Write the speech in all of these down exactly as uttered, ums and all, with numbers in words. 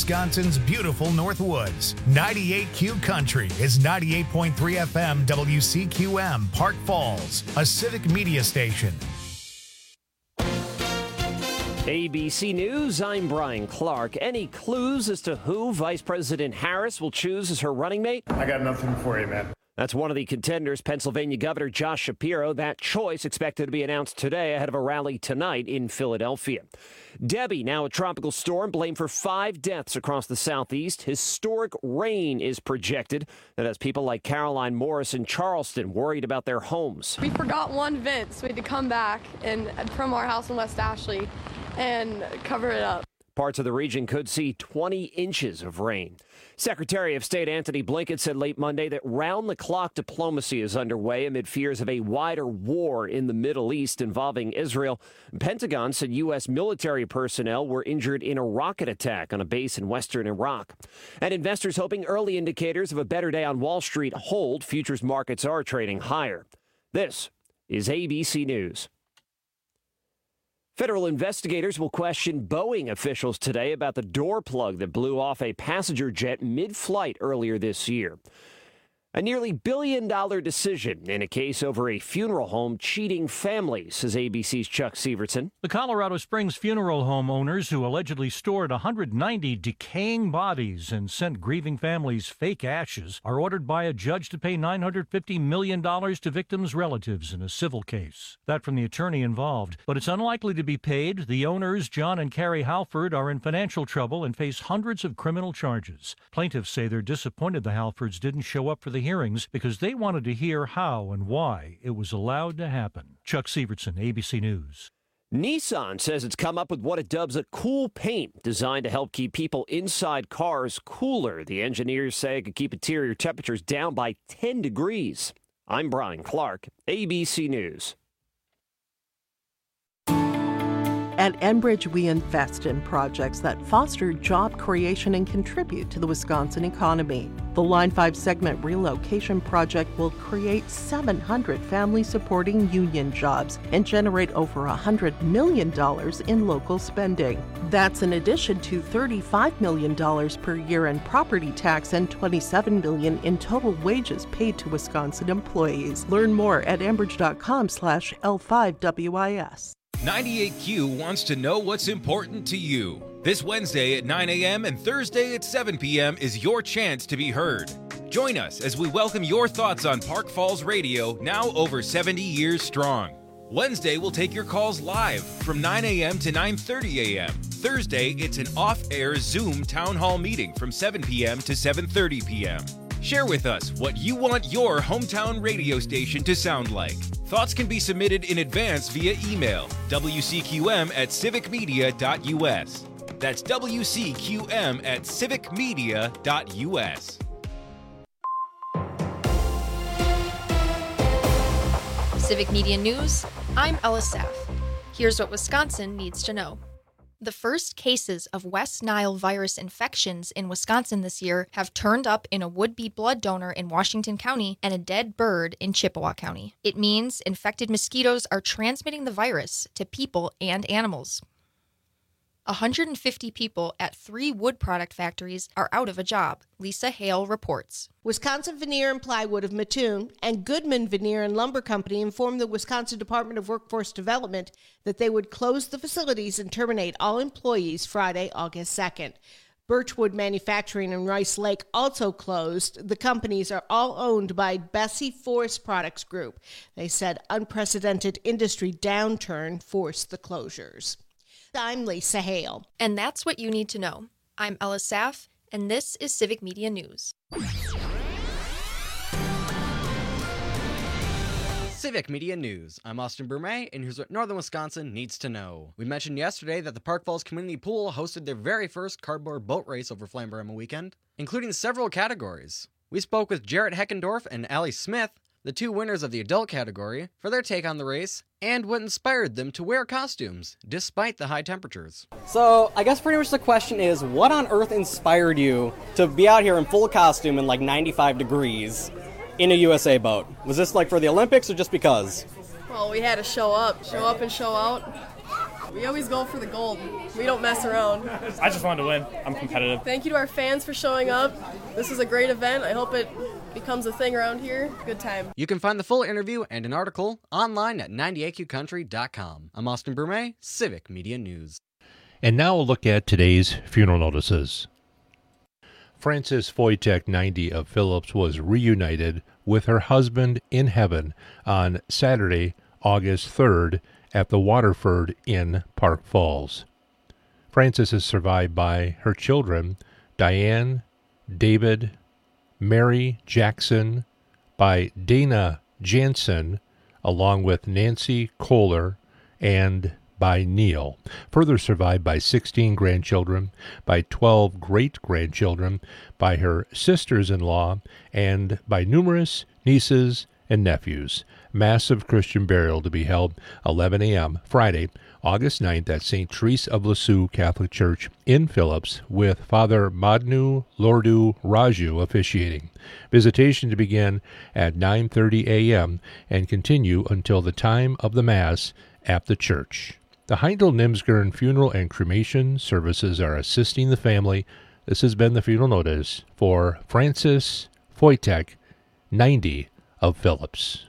Wisconsin's beautiful Northwoods. ninety-eight Q Country is ninety-eight point three F M W C Q M, Park Falls, a civic media station. A B C News, I'm Brian Clark. Any clues as to who Vice President Harris will choose as her running mate? I got nothing for you, man. That's one of the contenders, Pennsylvania Governor Josh Shapiro. That choice expected to be announced today ahead of a rally tonight in Philadelphia. Debbie, now a tropical storm, blamed for five deaths across the southeast. Historic rain is projected. That has people like Caroline Morris in Charleston worried about their homes. We forgot one vent, so we had to come back and from our house in West Ashley and cover it up. Parts of the region could see twenty inches of rain. Secretary of State Antony Blinken said late Monday that round-the-clock diplomacy is underway amid fears of a wider war in the Middle East involving Israel. Pentagon said U S military personnel were injured in a rocket attack on a base in western Iraq. And investors hoping early indicators of a better day on Wall Street hold. Futures markets are trading higher. This is A B C News. Federal investigators will question Boeing officials today about the door plug that blew off a passenger jet mid-flight earlier this year. A nearly billion-dollar decision in a case over a funeral home cheating families, says A B C's Chuck Severson. The Colorado Springs funeral home owners who allegedly stored one hundred ninety decaying bodies and sent grieving families fake ashes are ordered by a judge to pay nine hundred fifty million dollars to victims' relatives in a civil case. That from the attorney involved. But it's unlikely to be paid. The owners, John and Carrie Halford, are in financial trouble and face hundreds of criminal charges. Plaintiffs say they're disappointed the Halfords didn't show up for the hearings because they wanted to hear how and why it was allowed to happen. Chuck Severson, A B C News. Nissan says it's come up with what it dubs a cool paint designed to help keep people inside cars cooler. The engineers say it could keep interior temperatures down by ten degrees. I'm Brian Clark, A B C News. At Enbridge, we invest in projects that foster job creation and contribute to the Wisconsin economy. The Line five segment relocation project will create seven hundred family-supporting union jobs and generate over one hundred million dollars in local spending. That's in addition to thirty-five million dollars per year in property tax and twenty-seven million dollars in total wages paid to Wisconsin employees. Learn more at enbridge.com slash L5WIS. ninety-eight Q wants to know what's important to you. This Wednesday at nine a.m. and Thursday at seven p.m. is your chance to be heard. Join us as we welcome your thoughts on Park Falls Radio, now over seventy years strong. Wednesday, we'll take your calls live from nine a.m. to nine thirty a.m. Thursday, it's an off-air Zoom town hall meeting from seven p.m. to seven thirty p.m. Share with us what you want your hometown radio station to sound like. Thoughts can be submitted in advance via email, W C Q M at civic media dot U S. That's W C Q M at civic media dot U S. Civic Media News, I'm Ella Saff. Here's what Wisconsin needs to know. The first cases of West Nile virus infections in Wisconsin this year have turned up in a would-be blood donor in Washington County and a dead bird in Chippewa County. It means infected mosquitoes are transmitting the virus to people and animals. one hundred fifty people at three wood product factories are out of a job, Lisa Hale reports. Wisconsin Veneer and Plywood of Mattoon and Goodman Veneer and Lumber Company informed the Wisconsin Department of Workforce Development that they would close the facilities and terminate all employees Friday, August second. Birchwood Manufacturing in Rice Lake also closed. The companies are all owned by Bessie Forest Products Group. They said unprecedented industry downturn forced the closures. I'm Lisa Hale. And that's what you need to know. I'm Ella Saff, and this is Civic Media News. Civic Media News. I'm Austin Burmay, and here's what Northern Wisconsin needs to know. We mentioned yesterday that the Park Falls Community Pool hosted their very first cardboard boat race over Flamberema weekend, including several categories. We spoke with Jarrett Heckendorf and Allie Smith, the two winners of the adult category, for their take on the race and what inspired them to wear costumes despite the high temperatures. So I guess pretty much the question is, what on earth inspired you to be out here in full costume in like ninety-five degrees in a U S A boat? Was this like for the Olympics or just because? Well, we had to show up, show up and show out. We always go for the gold. We don't mess around. I just wanted to win. I'm competitive. Thank you to our fans for showing up. This is a great event. I hope it becomes a thing around here. Good time. You can find the full interview and an article online at ninety-eight Q country dot com. I'm Austin Brumet, Civic Media News. And now a look at today's funeral notices. Frances Foytek, ninety, of Phillips was reunited with her husband in heaven on Saturday, August third, at the Waterford Inn, Park Falls. Frances is survived by her children, Diane, David, Mary Jackson, by Dana Jansen, along with Nancy Kohler, and by Neil. Further survived by sixteen grandchildren, by twelve great-grandchildren, by her sisters-in-law, and by numerous nieces and nephews. Massive Christian burial to be held eleven a.m. Friday, August ninth at Saint Therese of Lisieux Catholic Church in Phillips, with Father Madnu Lordu Raju officiating. Visitation to begin at nine thirty a.m. and continue until the time of the Mass at the church. The Heindel Nimsgern Funeral and Cremation Services are assisting the family. This has been the funeral notice for Frances Foytek, ninety, of Phillips.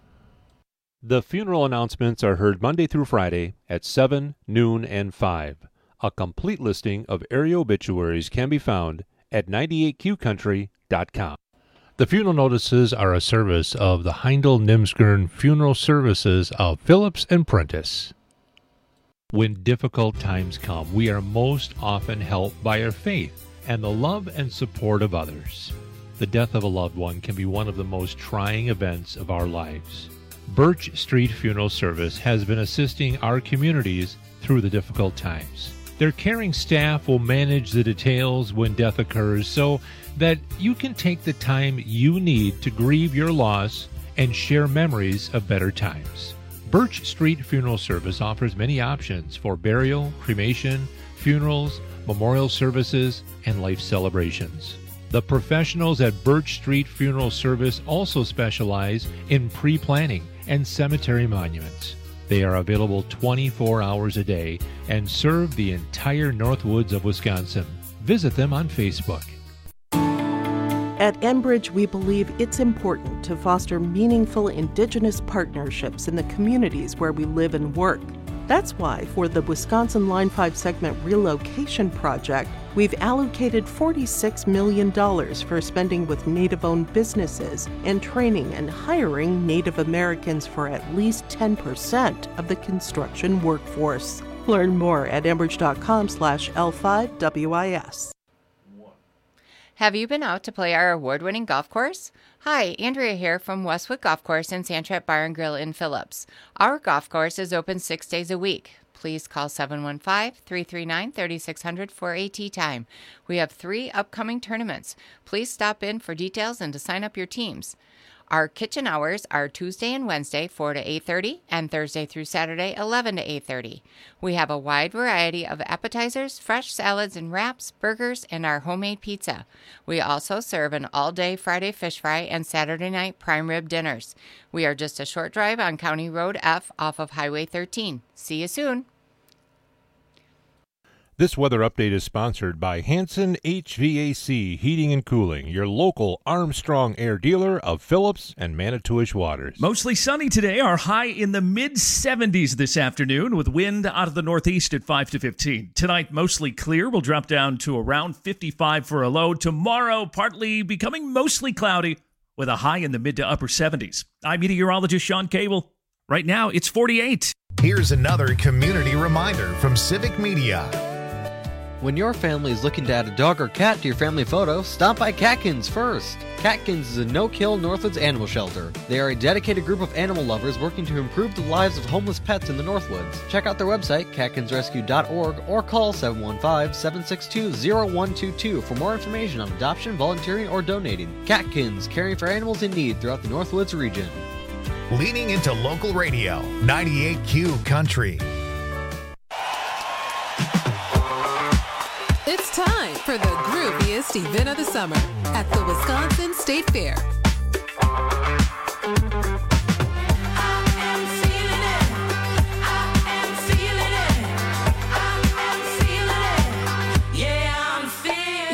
The funeral announcements are heard Monday through Friday at seven, noon, and five. A complete listing of area obituaries can be found at ninety-eight Q country dot com. The funeral notices are a service of the Heindel Nimsgern Funeral Services of Phillips and Prentice. When difficult times come, we are most often helped by our faith and the love and support of others. The death of a loved one can be one of the most trying events of our lives. Birch Street Funeral Service has been assisting our communities through the difficult times. Their caring staff will manage the details when death occurs so that you can take the time you need to grieve your loss and share memories of better times. Birch Street Funeral Service offers many options for burial, cremation, funerals, memorial services, and life celebrations. The professionals at Birch Street Funeral Service also specialize in pre-planning and cemetery monuments. They are available twenty-four hours a day and serve the entire Northwoods of Wisconsin. Visit them on Facebook. At Enbridge, we believe it's important to foster meaningful Indigenous partnerships in the communities where we live and work. That's why, for the Wisconsin Line five segment relocation project, we've allocated forty-six million dollars for spending with Native-owned businesses and training and hiring Native Americans for at least ten percent of the construction workforce. Learn more at enbridge.com slash L5WIS. Have you been out to play our award-winning golf course? Hi, Andrea here from Westwood Golf Course and Sandtrap Bar and Grill in Phillips. Our golf course is open six days a week. Please call seven one five, three three nine, three six zero zero for a tee time. We have three upcoming tournaments. Please stop in for details and to sign up your teams. Our kitchen hours are Tuesday and Wednesday, four to eight thirty, and Thursday through Saturday, eleven to eight thirty. We have a wide variety of appetizers, fresh salads and wraps, burgers, and our homemade pizza. We also serve an all-day Friday fish fry and Saturday night prime rib dinners. We are just a short drive on County Road F off of Highway thirteen. See you soon. This weather update is sponsored by Hanson H V A C Heating and Cooling, your local Armstrong Air dealer of Phillips and Manitowish waters. Mostly sunny today. Our high in the mid seventies this afternoon with wind out of the northeast at five to fifteen. Tonight, mostly clear. We'll drop down to around fifty-five for a low. Tomorrow, partly becoming mostly cloudy with a high in the mid to upper seventies. I'm meteorologist Sean Cable. Right now, it's forty-eight. Here's another community reminder from Civic Media. When your family is looking to add a dog or cat to your family photo, stop by Catkins first. Catkins is a no-kill Northwoods animal shelter. They are a dedicated group of animal lovers working to improve the lives of homeless pets in the Northwoods. Check out their website, catkins rescue dot org, or call seven one five, seven six two, zero one two two for more information on adoption, volunteering, or donating. Catkins, caring for animals in need throughout the Northwoods region. Leaning into local radio, ninety-eight Q Country. It's time for the grooviest event of the summer at the Wisconsin State Fair.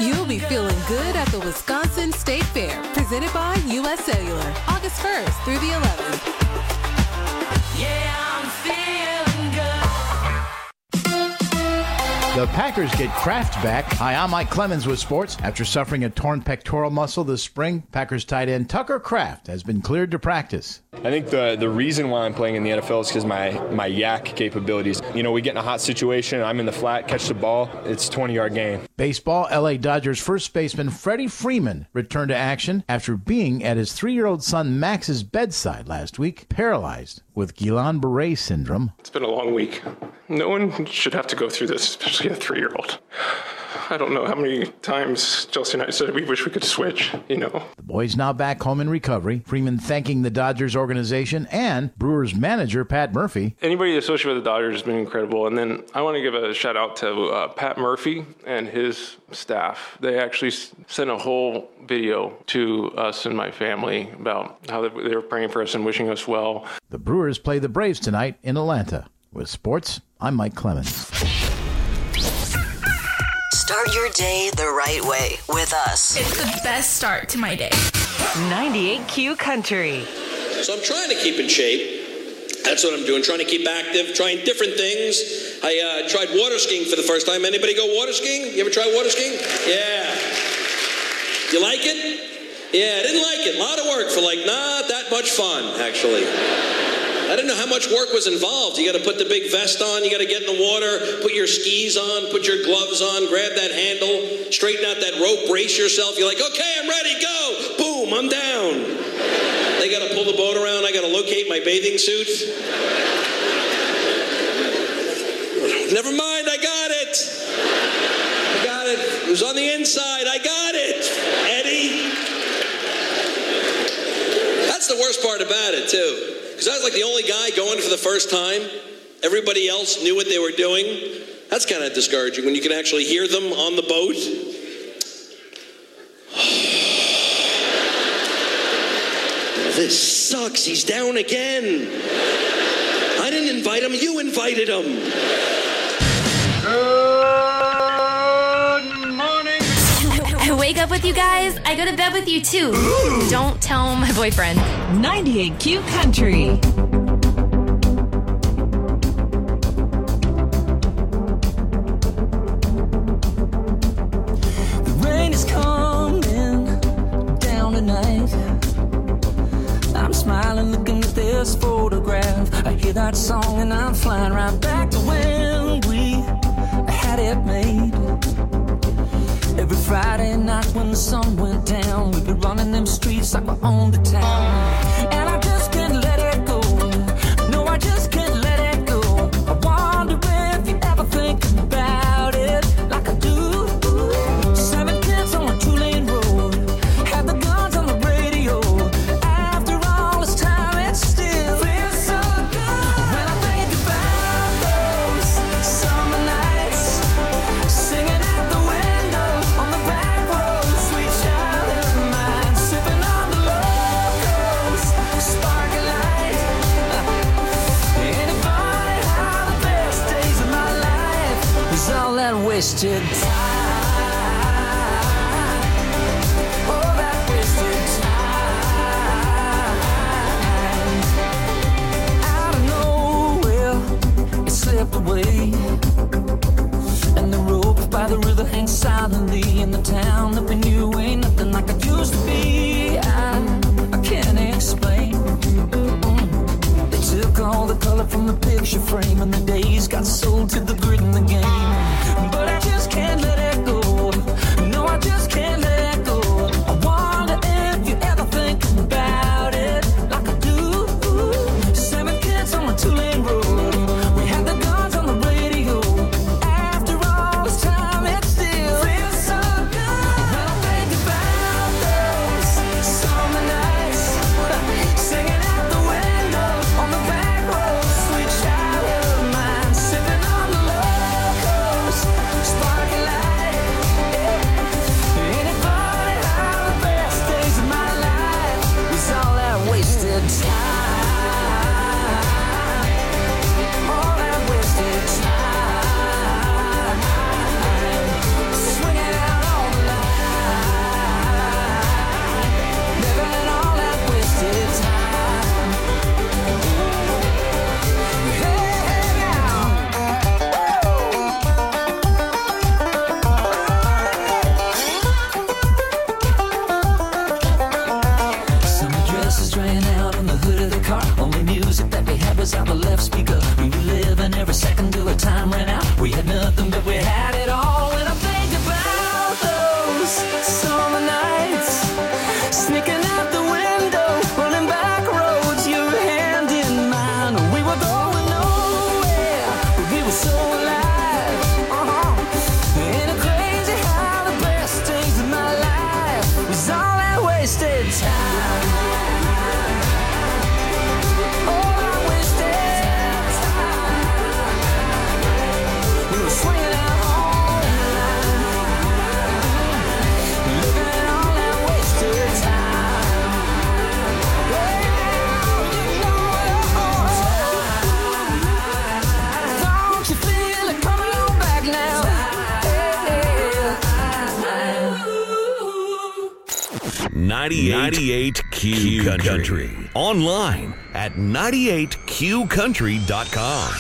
You'll be feeling good at the Wisconsin State Fair, presented by U S Cellular, August first through the eleventh. Yeah, I'm feeling good. The Packers get Kraft back. Hi, I'm Mike Clemens with sports. After suffering a torn pectoral muscle this spring, Packers tight end Tucker Kraft has been cleared to practice. I think the the reason why I'm playing in the N F L is because my, my yak capabilities. You know, we get in a hot situation, I'm in the flat, catch the ball, it's a twenty-yard gain. Baseball, L A Dodgers first baseman Freddie Freeman returned to action after being at his three-year-old son Max's bedside last week, paralyzed with Guillain-Barré syndrome. It's been a long week. No one should have to go through this, especially a three-year-old. I don't know how many times Chelsea and I said we wish we could switch, you know. The boy's now back home in recovery. Freeman thanking the Dodgers organization and Brewers manager Pat Murphy. Anybody associated with the Dodgers has been incredible. And then I want to give a shout out to uh, Pat Murphy and his staff. They actually sent a whole video to us and my family about how they were praying for us and wishing us well. The Brewers play the Braves tonight in Atlanta. With sports, I'm Mike Clemens. Start your day the right way with us. It's the best start to my day. ninety-eight Q Country. So I'm trying to keep in shape. That's what I'm doing, trying to keep active, trying different things. I uh, tried water skiing for the first time. Anybody go water skiing? You ever try water skiing? Yeah. You like it? Yeah, I didn't like it. A lot of work for like not that much fun, actually. I didn't know how much work was involved. You got to put the big vest on. You got to get in the water, put your skis on, put your gloves on, grab that handle, straighten out that rope, brace yourself. You're like, okay, I'm ready, go. Boom, I'm down. They got to pull the boat around. I got to locate my bathing suit. Never mind, I got it. I got it. It was on the inside. I got it, Eddie. That's the worst part about it, too. Because I was like the only guy going for the first time. Everybody else knew what they were doing. That's kind of discouraging when you can actually hear them on the boat. This sucks. He's down again. I didn't invite him. You invited him. Good morning. I wake up with you guys. I go to bed with you too. Don't tell my boyfriend. ninety-eight Q Country. The rain is coming down tonight. I'm smiling looking at this photograph. I hear that song and I'm flying right back to when we had it made. Every Friday night when the sun went down, we'd be running them streets like we owned the town. And I just can't let it go. No, I just can't let it go. I wonder if you ever think about it like I do. Seven kids on a two-lane road, had the guns on the radio. After all this time, it still feels so good. When I think about those summer nights, singing at the window on the back road, sweet child of mine, sipping on the locals, sparkling light. Ain't it funny how the best days of my life is all that wasted time? Oh, that wasted time. Out of nowhere, it slipped away. And the rope by the river hangs silently in the town that we knew ain't nothing like it used to be. I, I can't explain. Mm. They took all the color from the picture frame and the days got sold to the grid in the game. But I just can't let ninety-eight Q Country. Online at ninety-eight q country dot com.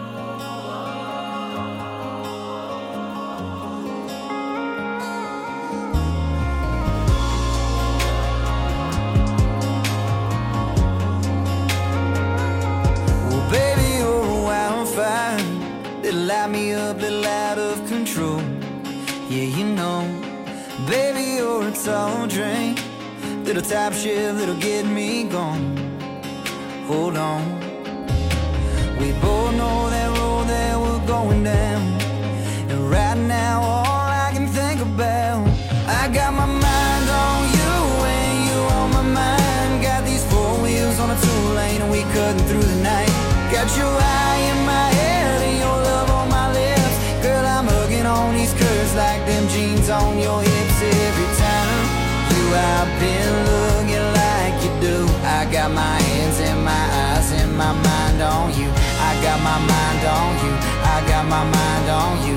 Well, baby, you're a wildfire. Little light me up, little out of control. Yeah, you know. Baby, you're a tall drink. Little top shift, little get me gone. Hold on. We both know that road that we're going down. And right now, all I can think about, I got my mind on you and you on my mind. Got these four wheels on a two-lane and we cutting through the night. Got your eye in my head and your love on my lips. Girl, I'm hugging on these curves like them jeans on your hips every time. You, I've been looking like you do. I got my hands and my eyes and my mind on you. I got my mind on you. I got my mind on you.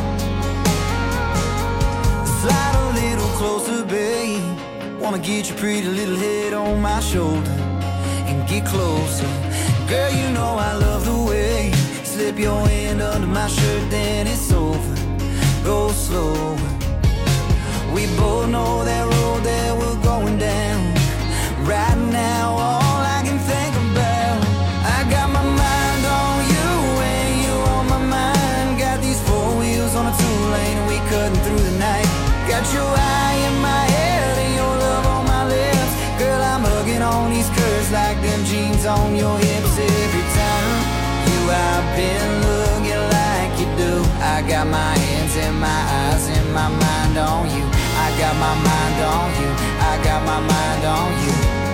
Slide a little closer, babe. Wanna get your pretty little head on my shoulder and get closer. Girl, you know I love the way you slip your hand under my shirt, then it's over. Go slow. We both know that road that we're going down. Right now, all I can think about, I got my mind on you and you on my mind. Got these four wheels on a two-lane and we cutting through the night. Got your eye in my head and your love on my lips. Girl, I'm hugging on these curves like them jeans on your hips every time. You, I've been looking like you do. I got my hands and my eyes and my mind on you. I got my mind on you. I got my mind on you.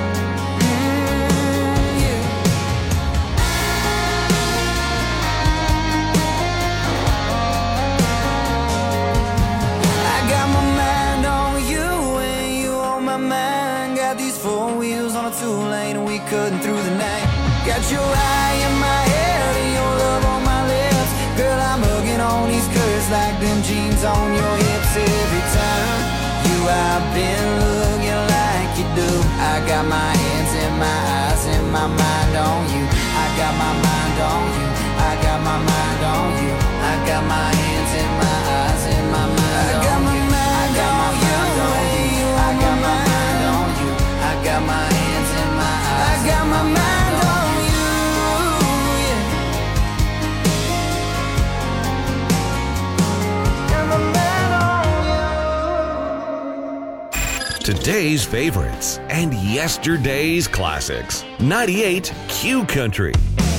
Mm, yeah. I got my mind on you and you on my mind. Got these four wheels on a two-lane and we cutting through the night. Got your eye in my head and your love on my lips. Girl, I'm hugging on these curves like them jeans on your hips every time. You, I've been looking like you do. I got my hands and my eyes and my mind on you. I got my mind on you. I got my mind on you. I got my hands and my eyes and my mind on you. I got my mind on you. I got my mind on you. I got my hands and my eyes. I got my mind on you. Today's favorites and yesterday's classics. ninety-eight Q Country.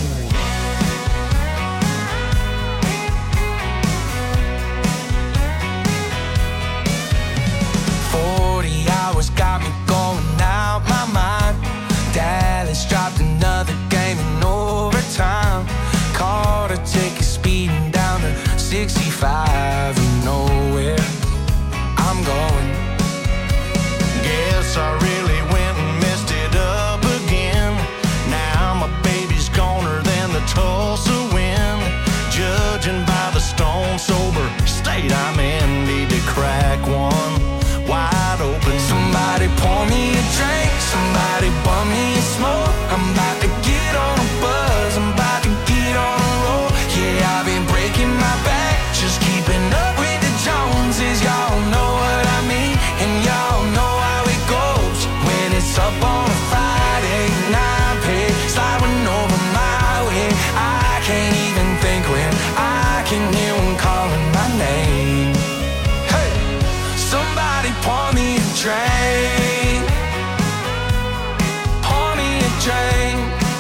forty hours got me going out my mind. Dallas dropped another game in overtime. Caught a ticket speeding down to sixty-five. You know where I'm going. Guess I really went and messed it up again. Now my baby's goner than the Tulsa wind. Judging by the stone sober state I'm in, need to crack one wide open. Somebody pour me a drink, somebody bum me a smoke. I'm about to get on a buzz, I'm about to get on a roll. Yeah, I've been breaking my back, just keeping up with the Joneses. Y'all know what I mean, and y'all know it's up on a Friday night, pay sliding over my way. I can't even think when I can hear one calling my name. Hey, somebody pour me a drink, pour me a drink.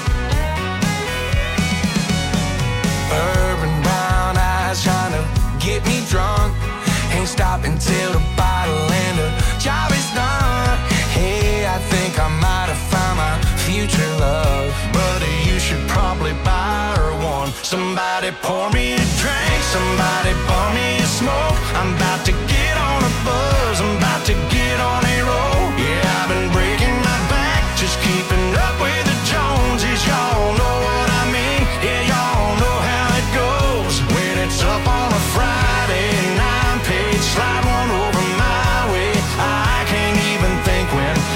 Urban brown eyes trying to get me drunk. Ain't stopping till the bottle and the job is done. Hey, I think I might have found my future love, but you should probably buy her one. Somebody pour me a drink, somebody pour me a smoke. I'm about to get on a buzz, I'm about to get on a roll. Yeah, I've been breaking my back, just keeping up with the Joneses. Y'all know what I mean, yeah, y'all know how it goes. When it's up on a Friday and I'm paid, slide one over my way. I can't even think when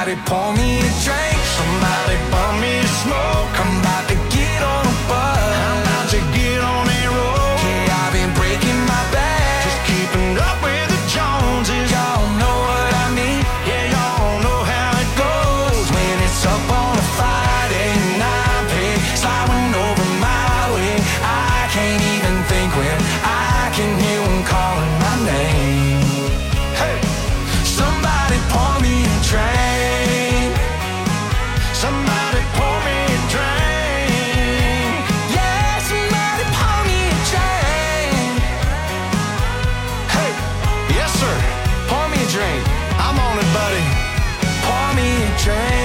Somebody pour me a drink, somebody pour me a smoke. I'm about to get on a bus, I'm about to get on that road. Yeah, I've been breaking my back, just keeping up with the Joneses. Y'all know what I mean, yeah, y'all know how it goes. When it's up on a Friday night, pig sliding over my way, I can't even think when I can hear them calling my name. Hey, somebody pour me a drink, somebody pour me a drink. Yeah, somebody pour me a drink. Hey, yes sir, pour me a drink. I'm on it, buddy. Pour me a drink.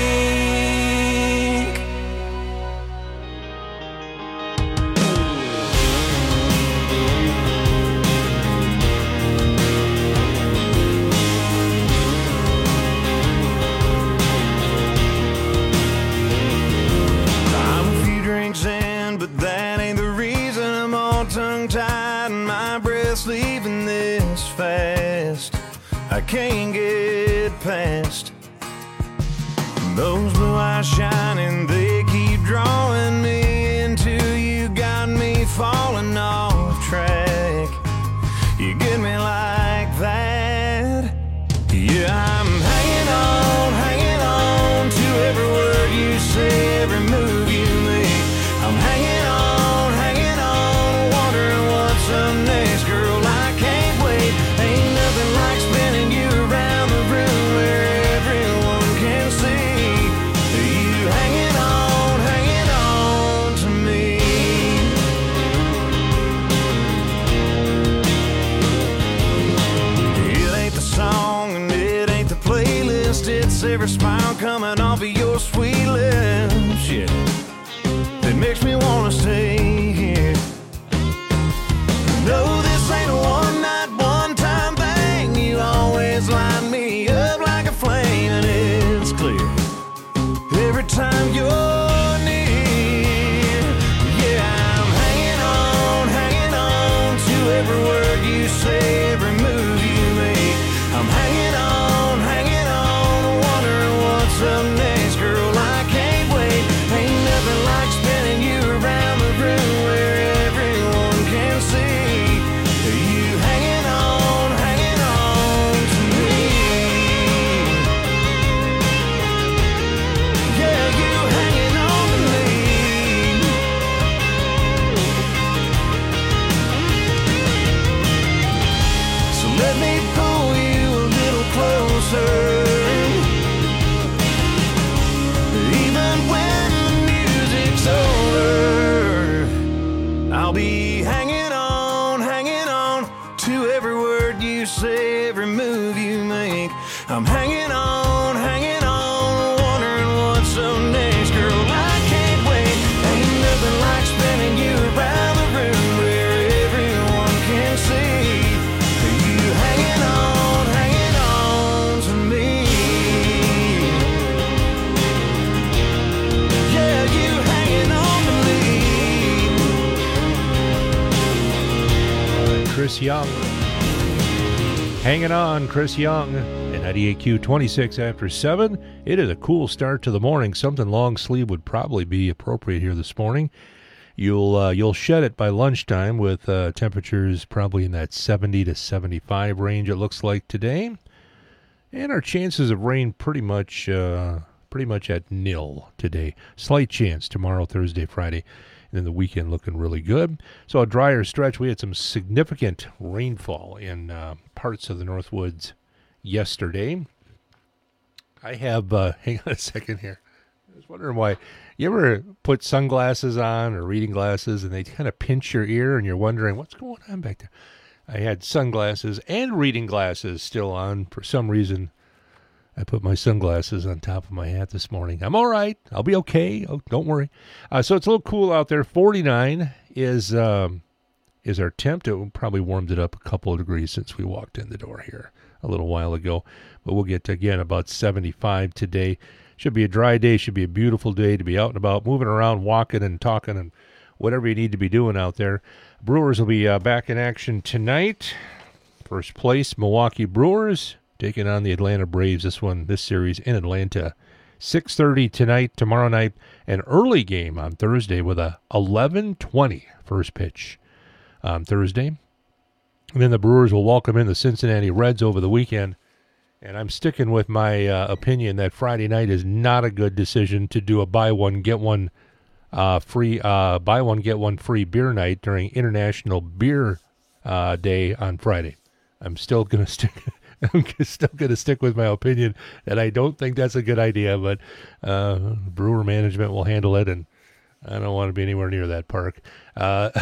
I'm a few drinks in, but that ain't the reason I'm all tongue-tied and my breath's leaving this fast. I can't get past those blue eyes shining, they keep drawing me into you, got me falling off track. You get me like that. Yeah, I'm hanging on, hanging on to every word you say, every move you make. I'm hanging on, hanging on, wondering what's up next. Girl, I can't wait. Ain't nothing like spinning you around the room where everyone can see you hanging on, hanging on to me. It ain't the song and it ain't the playlist, it's every smile coming off of your sweet lips, yeah, that makes me wanna stay here. No, this ain't a one night, one time thing. You always light me up like a flame, and it's clear every time you're near. Yeah, I'm hanging on, hanging on to every word you say, every move you make. I'm hanging on, hanging on, wondering what's up next. Girl, I can't wait. Ain't nothing like spinning you around the room where everyone can see you hanging on, hanging on to me. Yeah, you hanging on to me. So let me pull you a little closer. Even when the music's over, I'll be hanging on, hanging on to every word you say, every move you make. I'm hanging on, hanging on, wondering what's up next. Girl, I can't wait. Ain't nothing like spinning you around the room where everyone can see you hanging on, hanging on to me. Yeah, you hanging on to me. Chris Young. Hanging on, Chris Young. And ninety-eight Q, twenty-six after seven. It is a cool start to the morning. Something long sleeve would probably be appropriate here this morning. You'll uh, you'll shed it by lunchtime with uh, temperatures probably in that seventy to seventy-five range, it looks like today. And our chances of rain pretty much uh, pretty much at nil today. Slight chance tomorrow, Thursday, Friday. And then the weekend looking really good. So a drier stretch. We had some significant rainfall in uh, parts of the Northwoods yesterday. I have, uh, hang on a second here. I was wondering why. You ever put sunglasses on or reading glasses and they kind of pinch your ear and you're wondering what's going on back there? I had sunglasses and reading glasses still on. For some reason, I put my sunglasses on top of my hat this morning. I'm all right. I'll be okay. Oh, don't worry. Uh, so it's a little cool out there. forty-nine is um, is our temp. It probably warmed it up a couple of degrees since we walked in the door here a little while ago. But we'll get to, again, about seventy-five today. Should be a dry day. Should be a beautiful day to be out and about, moving around, walking and talking and whatever you need to be doing out there. Brewers will be uh, back in action tonight. First place, Milwaukee Brewers. taking on the Atlanta Braves. This one, this series in Atlanta. six thirty tonight, tomorrow night, an early game on Thursday with a eleven twenty first pitch on Thursday. And then the Brewers will welcome in the Cincinnati Reds over the weekend. And I'm sticking with my uh, opinion that Friday night is not a good decision to do a buy one, get one uh, free, uh, buy one, get one free beer night during International Beer uh, Day on Friday. I'm still going to stick I'm still going to stick with my opinion that I don't think that's a good idea, but uh, Brewer management will handle it, and I don't want to be anywhere near that park. Uh,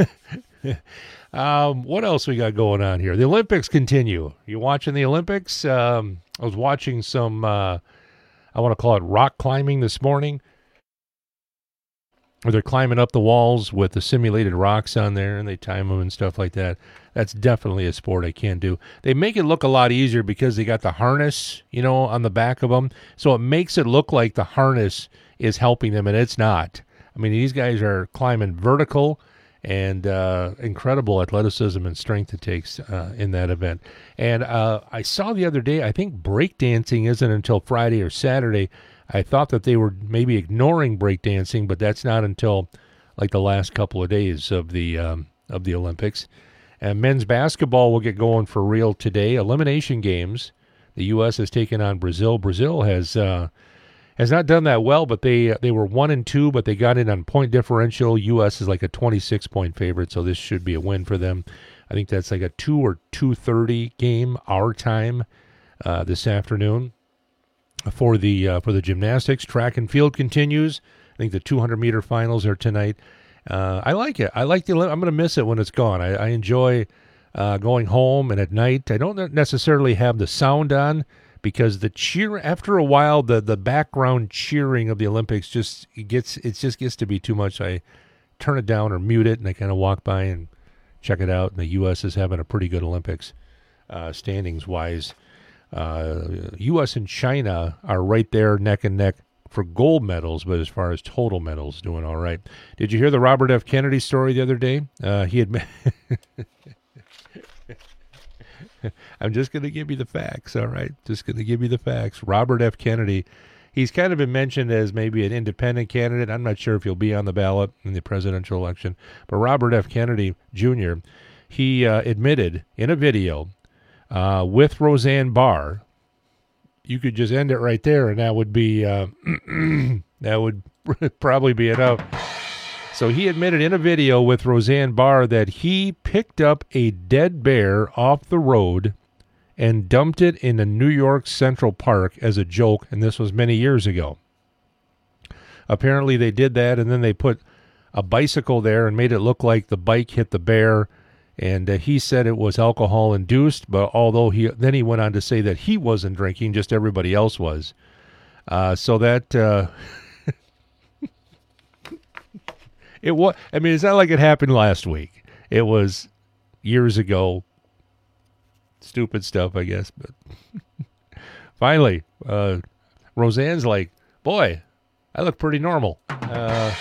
um, what else we got going on here? The Olympics continue. You watching the Olympics? Um, I was watching some, uh, I want to call it rock climbing this morning, where they're climbing up the walls with the simulated rocks on there, and they time them and stuff like that. That's definitely a sport I can't do. They make it look a lot easier because they got the harness, you know, on the back of them. So it makes it look like the harness is helping them, and it's not. I mean, these guys are climbing vertical, and uh, incredible athleticism and strength it takes uh, in that event. And uh, I saw the other day, I think breakdancing isn't until Friday or Saturday. I thought that they were maybe ignoring breakdancing, but that's not until like the last couple of days of the um, of the Olympics. And men's basketball will get going for real today. Elimination games. The U S has taken on Brazil. Brazil has uh, has not done that well, but they they were one and two, but they got in on point differential. U S is like a twenty-six point favorite, so this should be a win for them. I think that's like a two or two thirty game our time uh, this afternoon. For the uh, for the gymnastics, track and field continues. I think the two hundred meter finals are tonight. Uh, I like it. I like the. I'm going to miss it when it's gone. I, I enjoy uh, going home and at night. I don't necessarily have the sound on because the cheer after a while the the background cheering of the Olympics just it gets it just gets to be too much. I turn it down or mute it, and I kind of walk by and check it out. And the U S is having a pretty good Olympics uh, standings wise. Uh, U S and China are right there neck and neck for gold medals, but as far as total medals, doing all right. Did you hear the Robert F. Kennedy story the other day? Uh, he had. I'm just going to give you the facts, all right? Just going to give you the facts. Robert F. Kennedy, he's kind of been mentioned as maybe an independent candidate. I'm not sure if he'll be on the ballot in the presidential election. But Robert F. Kennedy, Junior, he uh, admitted in a video uh, with Roseanne Barr, you could just end it right there, and that would be uh, that would probably be enough. So he admitted in a video with Roseanne Barr that he picked up a dead bear off the road and dumped it in a New York Central Park as a joke, and this was many years ago. Apparently they did that, and then they put a bicycle there and made it look like the bike hit the bear, and uh, he said it was alcohol-induced, but although he then he went on to say that he wasn't drinking, just everybody else was. Uh, so that... Uh, It was. I mean, it's not like it happened last week. It was years ago. Stupid stuff, I guess. But finally, uh, Roseanne's like, "Boy, I look pretty normal." Uh,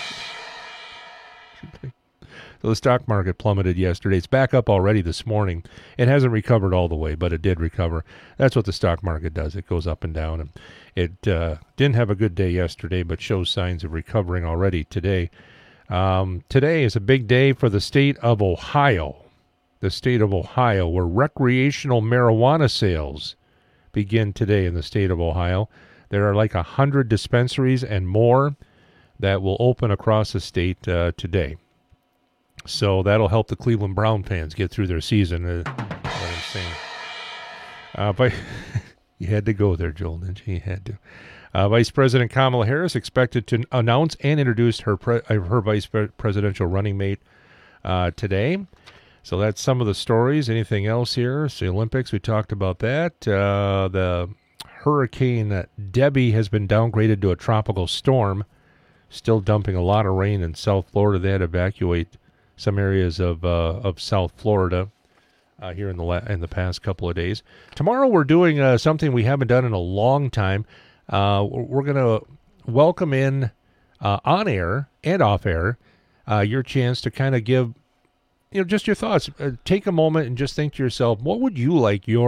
so the stock market plummeted yesterday. It's back up already this morning. It hasn't recovered all the way, but it did recover. That's what the stock market does. It goes up and down. And it uh, didn't have a good day yesterday, but shows signs of recovering already today. Um, today is a big day for the state of Ohio, the state of Ohio, where recreational marijuana sales begin today in the state of Ohio. There are like a hundred dispensaries and more that will open across the state uh, today. So that'll help the Cleveland Brown fans get through their season. Uh, what I'm saying. Uh, but you had to go there, Joel, didn't you? You had to. Uh, Vice President Kamala Harris expected to announce and introduce her pre- her vice presidential running mate uh, today. So that's some of the stories. Anything else here? So the Olympics, we talked about that. Uh, the Hurricane Debbie has been downgraded to a tropical storm, still dumping a lot of rain in South Florida. They had to evacuate some areas of uh, of South Florida uh, here in the la- in the past couple of days. Tomorrow we're doing uh, something we haven't done in a long time. Uh, we're going to welcome in uh, on air and off air uh, your chance to kind of give, you know, just your thoughts. Uh, take a moment and just think to yourself, what would you like your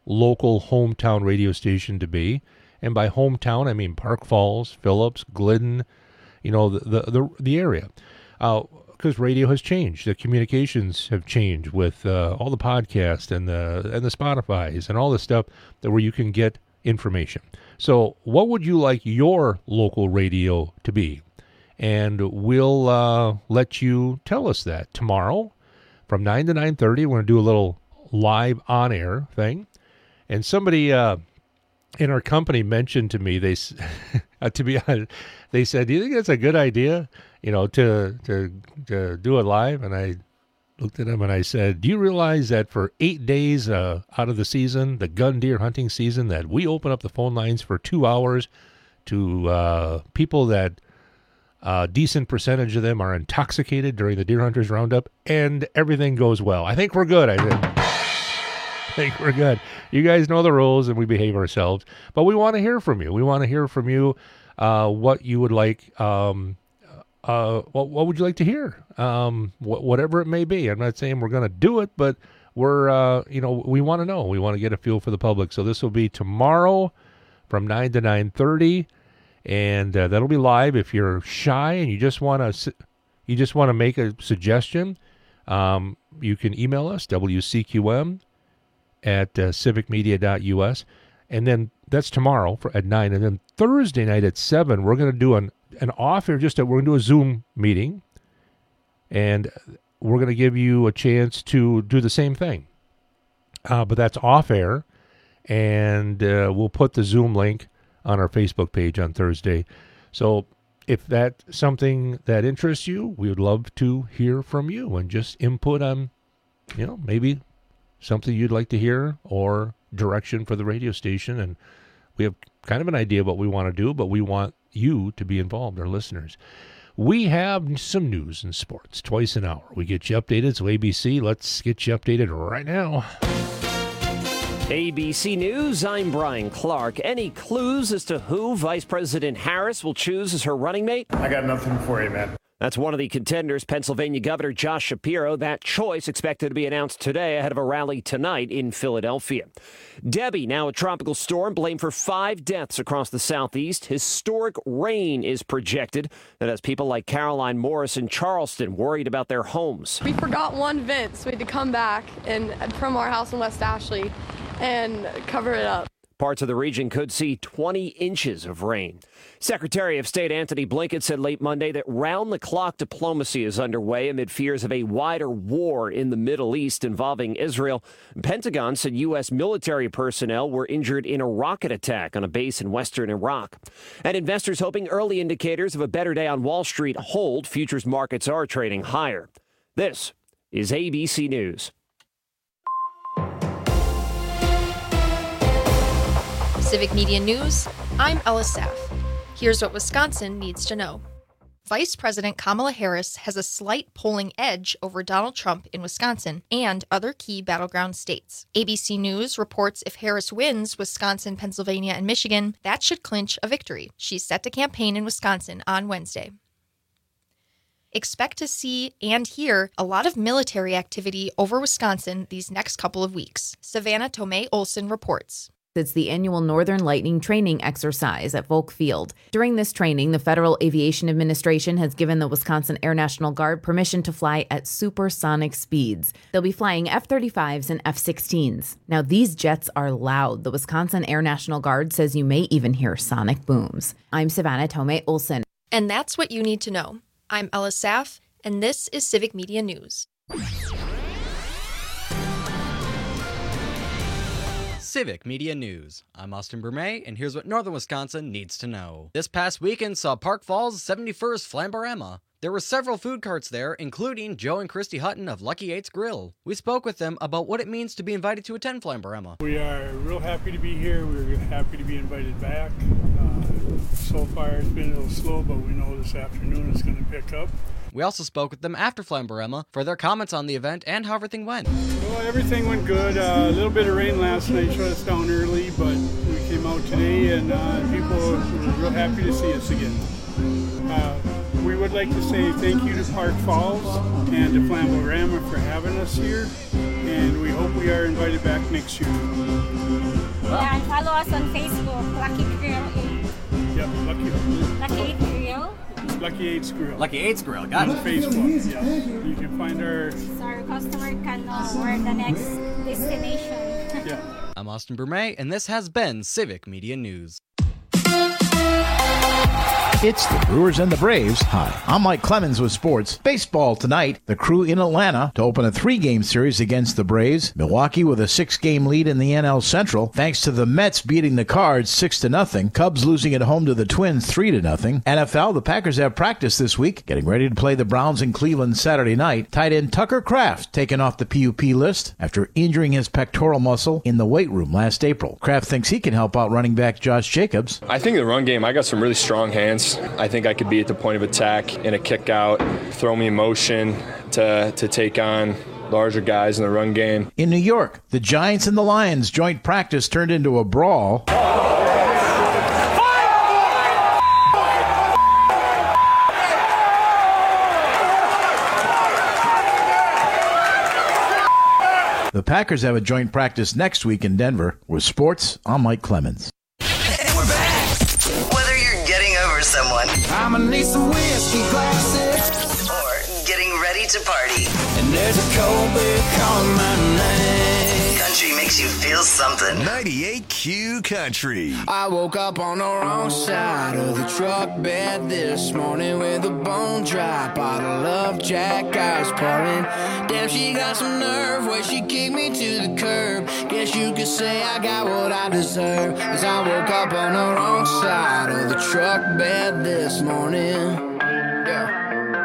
local hometown radio station to be. And by hometown, I mean Park Falls, Phillips, Glidden, you know, the the the, the area. Because uh, radio has changed. The communications have changed with uh, all the podcasts and the and the Spotifys and all the stuff that where you can get information. So what would you like your local radio to be? And we'll uh, let you tell us that tomorrow from nine to nine thirty. We're going to do a little live on-air thing. And somebody uh, in our company mentioned to me, they to be honest, they said, do you think that's a good idea, you know, to, to, to do it live? And I looked at them and I said, do you realize that for eight days uh, out of the season, the gun deer hunting season, that we open up the phone lines for two hours to uh, people that a decent percentage of them are intoxicated during the Deer Hunters Roundup, and everything goes well. I think we're good. I think, I think we're good. You guys know the rules, and we behave ourselves. But we want to hear from you. We want to hear from you uh, what you would like. Um, uh, what, what would you like to hear? Um, wh- whatever it may be. I'm not saying we're going to do it, but we're uh, you know we want to know. We want to get a feel for the public. So this will be tomorrow from nine to nine thirty. And uh, that'll be live. If you're shy and you just want to, you just want to make a suggestion, um, you can email us W C Q M at uh, civic media dot U S, and then that's tomorrow for, at nine. And then Thursday night at seven, we're going to do an an off air. Just a, we're going to do a Zoom meeting, and we're going to give you a chance to do the same thing. Uh, but that's off air, and uh, we'll put the Zoom link on our Facebook page on Thursday. So if that's something that interests you, we would love to hear from you and just input on, you know, maybe something you'd like to hear or direction for the radio station. And we have kind of an idea of what we want to do, but we want you to be involved, our listeners. We have some news and sports twice an hour. We get you updated. So A B C, let's get you updated right now. A B C News, I'm Brian Clark. Any clues as to who Vice President Harris will choose as her running mate? I got nothing for you, man. That's one of the contenders, Pennsylvania Governor Josh Shapiro. That choice expected to be announced today ahead of a rally tonight in Philadelphia. Debbie, now a tropical storm, blamed for five deaths across the southeast. Historic rain is projected. That has people like Caroline Morris in Charleston worried about their homes. We forgot one vent, so we had to come back and from our house in West Ashley and cover it up. Parts of the region could see twenty inches of rain. Secretary of State Antony Blinken said late Monday that round-the-clock diplomacy is underway amid fears of a wider war in the Middle East involving Israel. Pentagon said U S military personnel were injured in a rocket attack on a base in western Iraq. And investors hoping early indicators of a better day on Wall Street hold. Futures markets are trading higher. This is A B C News. Civic Media News, I'm Ella Saff. Here's what Wisconsin needs to know. Vice President Kamala Harris has a slight polling edge over Donald Trump in Wisconsin and other key battleground states. A B C News reports if Harris wins Wisconsin, Pennsylvania, and Michigan, that should clinch a victory. She's set to campaign in Wisconsin on Wednesday. Expect to see and hear a lot of military activity over Wisconsin these next couple of weeks. Savannah Tomei Olson reports. It's the annual Northern Lightning training exercise at Volk Field. During this training, the Federal Aviation Administration has given the Wisconsin Air National Guard permission to fly at supersonic speeds. They'll be flying F thirty-fives and F sixteens. Now, these jets are loud. The Wisconsin Air National Guard says you may even hear sonic booms. I'm Savannah Tomei Olson. And that's what you need to know. I'm Ella Saff, and this is Civic Media News. Civic Media News. I'm Austin Bermay, and here's what Northern Wisconsin needs to know. This past weekend saw Park Falls' seventy-first Flamborama. There were several food carts there, including Joe and Christy Hutton of Lucky Eight's Grill. We spoke with them about what it means to be invited to attend Flamborama. We are real happy to be here. We're happy to be invited back. Uh, so far it's been a little slow, but we know this afternoon it's going to pick up. We also spoke with them after Flamborama for their comments on the event and how everything went. Well, everything went good. Uh, a little bit of rain last night shut us down early, but we came out today and uh, people were real happy to see us again. Uh, we would like to say thank you to Park Falls and to Flamborama for having us here, and we hope we are invited back next year. Yeah, and follow us on Facebook, Lucky Grill eight. Yep, Lucky Lucky eight Grill. Lucky Eight's Grill. Lucky Eight's Grill, got it. On Facebook, yeah. You can find our... So our customer can know where the next destination. Yeah. I'm Austin Burmay, and this has been Civic Media News. It's the Brewers and the Braves. Hi, I'm Mike Clemens with sports. Baseball tonight. The Crew in Atlanta to open a three-game series against the Braves. Milwaukee with a six-game lead in the N L Central, thanks to the Mets beating the Cards six to nothing. Cubs losing at home to the Twins three to nothing. N F L, the Packers have practice this week, getting ready to play the Browns in Cleveland Saturday night. Tight end Tucker Kraft taken off the P U P list after injuring his pectoral muscle in the weight room last April. Kraft thinks he can help out running back Josh Jacobs. I think the run game, I got some really strong hands. I think I could be at the point of attack in a kick out, throw me in motion to, to take on larger guys in the run game. In New York, the Giants and the Lions joint practice turned into a brawl. The Packers have a joint practice next week in Denver. With sports, I'm Mike Clemens. Whether you're getting over someone, I'ma need some whiskey glasses, or getting ready to party, and there's a cold beer calling my name. country makes you feel something. ninety-eight Q Country. I woke up on the wrong side of the truck bed this morning with a bone dry bottle of Jack I was pouring. Damn, she got some nerve where she kicked me to the curb. Guess you could say I got what I deserve, 'cause I woke up on the wrong side of the truck bed this morning. Yeah.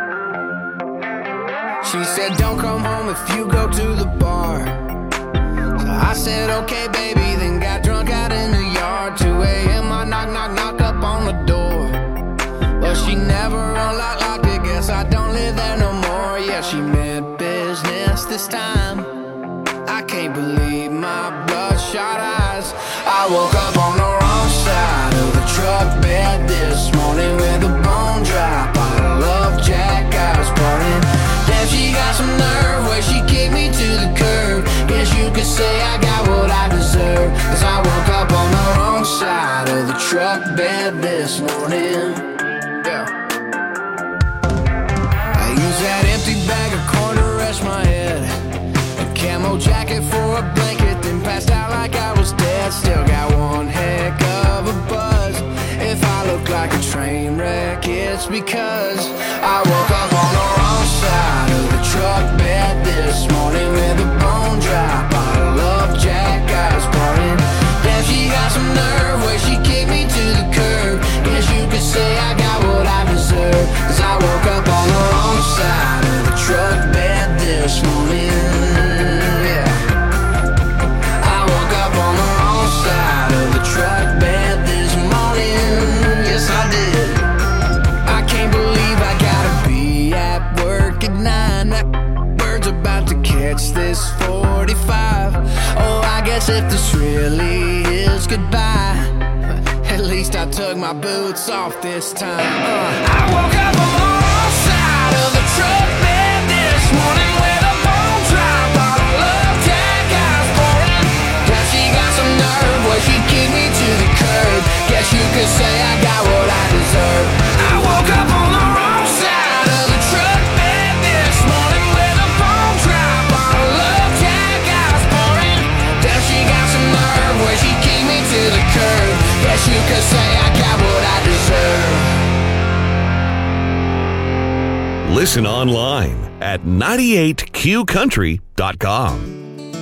She said, don't come home if you go to the bar. So I said, okay, baby, then got drunk out in the yard. two a.m. I knock, knock, knock up on the door. But she never unlocked, locked it. Guess I don't live there no more. Yeah, she meant business this time. I can't believe my bloodshot eyes. I woke up on the wrong side of the truck bed this morning with a bone dry bottle of Jack I was pouring. Damn, she got some nerve where she kicked me to the curb. Guess you could say I got what I deserve, 'cause I woke up on the wrong side of the truck bed this morning. Yeah. I use that empty bag of corn to rest my head, a camo jacket for a blanket, then passed out like I was dead. Still got one heck of a buzz. If I look like a train wreck, it's because I woke up on the wrong side of the truck bed this morning with a bone dry bottle of Jack I was pouring. Damn, she got some nerve where she kicked me to the curb. Guess you could say I got what I deserve, 'cause I woke up on the wrong side of the truck bed this morning. Yeah. I woke up on the wrong side of the truck bed this morning. Yes, I did. I can't believe I gotta be at work at nine. That bird's about to catch this forty-five. Oh, I guess if this really is goodbye, at least I took my boots off this time. Uh, I woke up on the wrong side of the truck bed this morning with a bone dry bottle of Jack I was pouring. Now she got some nerve where she kicked me to the curb. Guess you could say I got what I deserve. I woke up on the wrong side of the truck bed this morning with a bone dry bottle of Jack I was pouring. Now she got some nerve where she kicked me to the curb. Guess you could say I got what I deserve. Listen online at ninety-eight Q country dot com.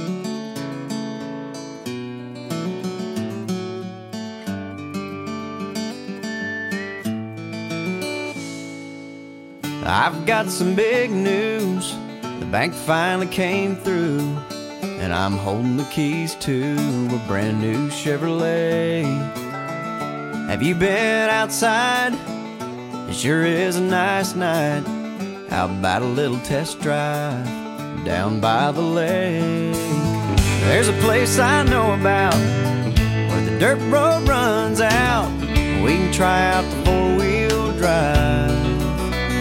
I've got some big news. The bank finally came through, and I'm holding the keys to a brand new Chevrolet. Have you been outside? It sure is a nice night. How about a little test drive down by the lake? There's a place I know about where the dirt road runs out. We can try out the four-wheel drive.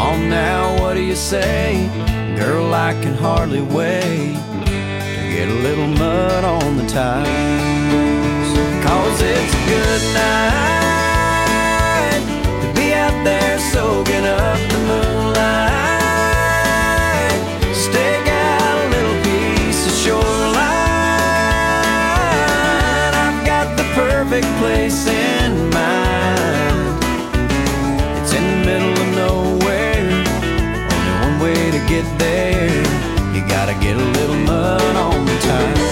on now, what do you say? Girl, I can hardly wait to get a little mud on the tires. Cause it's a good night to be out there soaking up the moonlight. Stake out a little piece of shoreline. I've got the perfect place in mind. It's in the middle of nowhere, only one way to get there. You gotta get a little mud on the tires.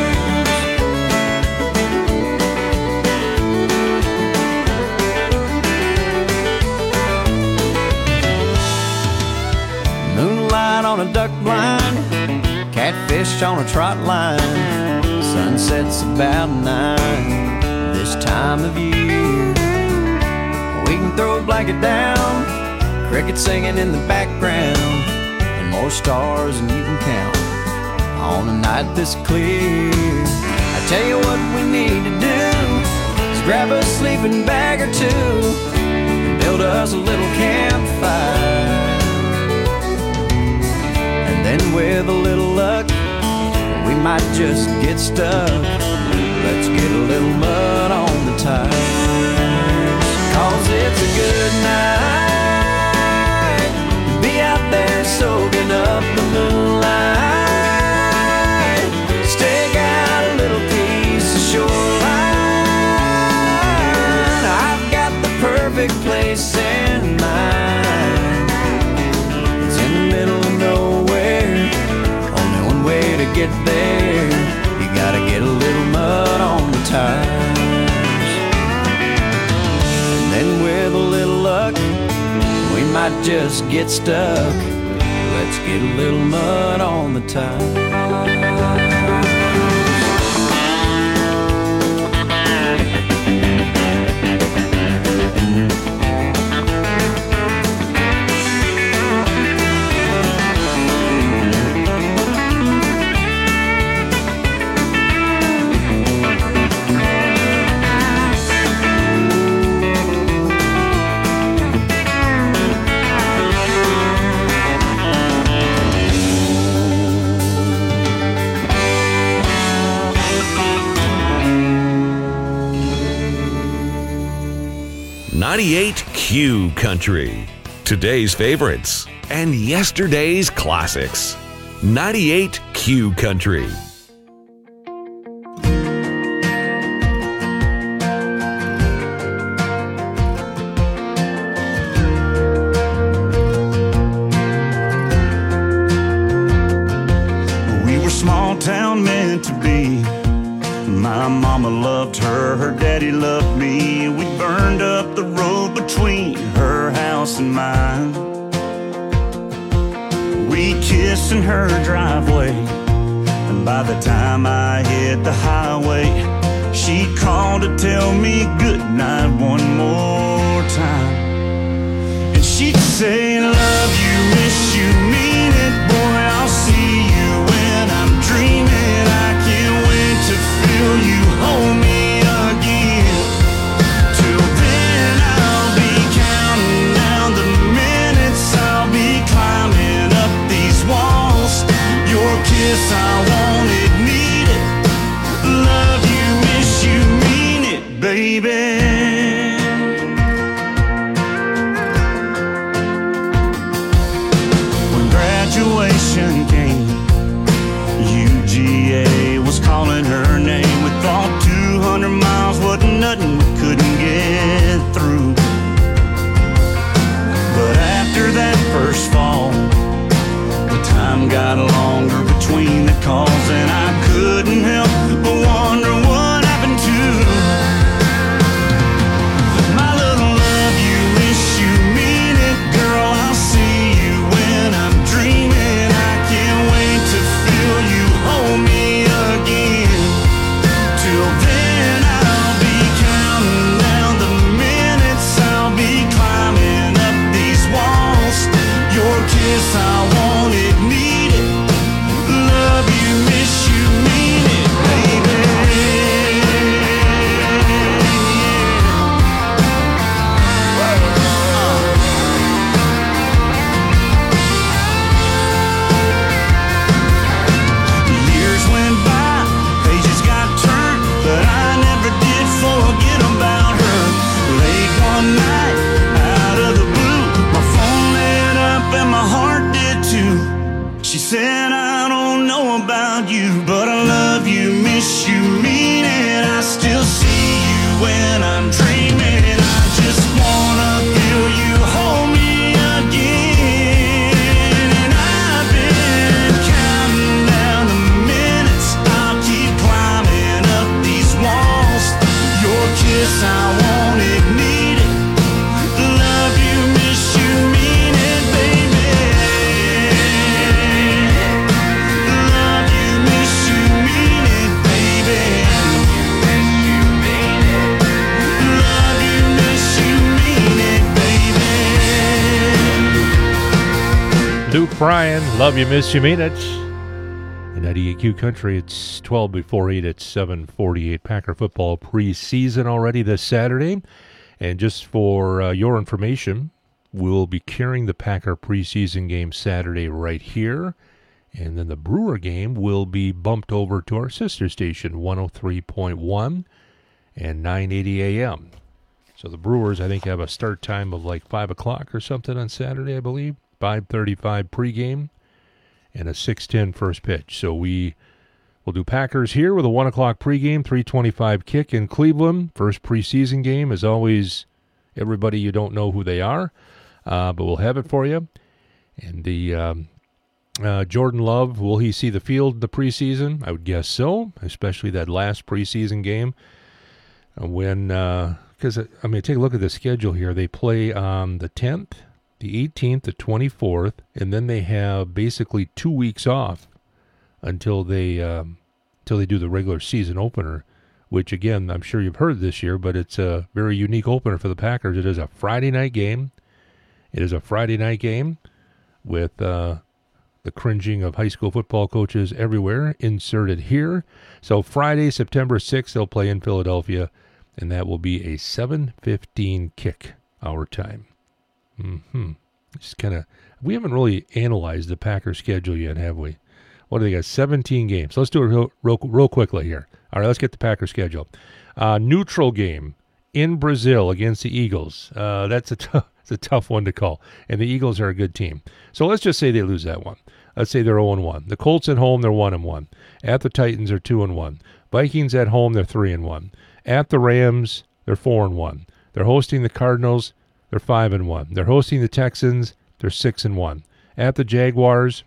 Moonlight on a duck blind, catfish on a trot line. Sunset's about nine this time of year. We can throw a blanket down, crickets singing in the background, and more stars than you can count on a night this clear. I tell you what we need to do is grab a sleeping bag or two and build us a little campfire. And then with a little luck, we might just get stuck. Let's get a little mud on the tires. Cause it's a good night to be out there soaking up the moonlight. Stake out a little piece of shoreline. I've got the perfect place in mind. It's in the middle of nowhere, only one way to get there. You gotta get a little mud on the tires. And then with a little luck, we might just get stuck. Let's get a little mud on the tires. ninety-eight Q Country. Today's favorites and yesterday's classics. ninety-eight Q Country. We were small town meant to be. My mama loved her, her daddy loved me. We burned up the road between her house and mine. We kissed in her driveway, and by the time I hit the highway, she called to tell me goodnight one more time. And she'd say, love you, miss you, mean it, boy, I'll see you when I'm dreaming. I can't wait to feel you hold me again. Till then I'll be counting down the minutes, I'll be climbing up these walls. Your kiss, I want it, need it. Love you, miss you, mean it, baby. you, but I love you, miss you, mean it. I still see you when I'm dreaming. I just wanna feel you hold me again. And I've been counting down the minutes. I'll keep climbing up these walls. Your kiss, I want it, need it. Love you, miss you, mean it, baby. Love you, miss you, mean it, baby. Love you, miss you, mean it, baby. Luke Bryan, love you, miss you, mean it. In ninety-eight Q Country, it's twelve before eight at seven forty-eight. Packer football preseason already this Saturday. And just for uh, your information, we'll be carrying the Packer preseason game Saturday right here. And then the Brewer game will be bumped over to our sister station, one oh three point one and nine eighty A M. So the Brewers, I think, have a start time of like five o'clock or something on Saturday, I believe. five thirty-five pregame and a six ten first pitch. So we will do Packers here with a one o'clock pregame, three twenty-five kick in Cleveland. First preseason game. As always, everybody, you don't know who they are, uh, but we'll have it for you. And the um, uh, Jordan Love, will he see the field in the preseason? I would guess so, especially that last preseason game. Uh, when, because, uh, I mean, take a look at the schedule here. They play on the tenth, the eighteenth, the twenty-fourth, and then they have basically two weeks off until they um, until they do the regular season opener, which, again, I'm sure you've heard this year, but it's a very unique opener for the Packers. It is a Friday night game. It is a Friday night game with uh, the cringing of high school football coaches everywhere inserted here. So Friday, September sixth, they'll play in Philadelphia, and that will be a seven fifteen kick our time. Mm-hmm. Just kind of, we haven't really analyzed the Packers schedule yet, have we? What do they got? seventeen games. Let's do it real, real, real quickly here. All right, let's get the Packers schedule. Uh, neutral game in Brazil against the Eagles. Uh, that's a tough, it's a tough one to call, and the Eagles are a good team. So let's just say they lose that one. Let's say they're oh and one. The Colts at home, they're one and one. At the Titans, they're two and one. Vikings at home, they're three and one. At the Rams, they're four and one. They're hosting the Cardinals. They're five and one. They're hosting the Texans. They're six and one. At the Jaguars,